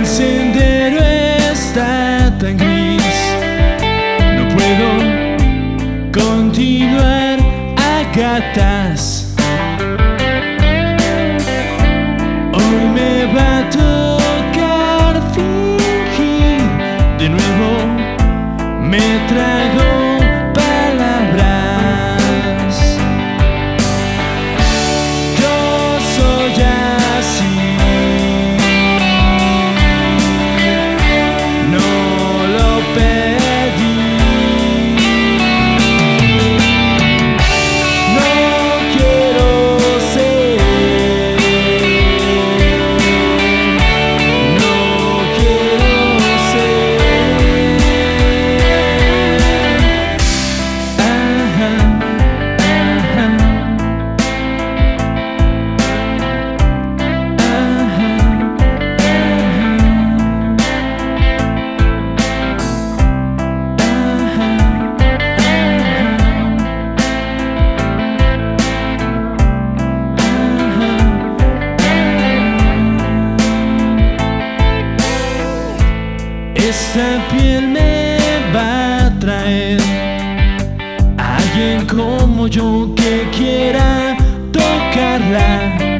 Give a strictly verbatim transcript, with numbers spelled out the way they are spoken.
El sendero está tan gris, no puedo continuar a gatas. Hoy me va a tocar fingir de nuevo, me trago palabras. Yo soy así, no lo pedí. No quiero ser, no quiero ser. Ajá, ajá, esta piel me va a traer a alguien como yo que quiera tocarla.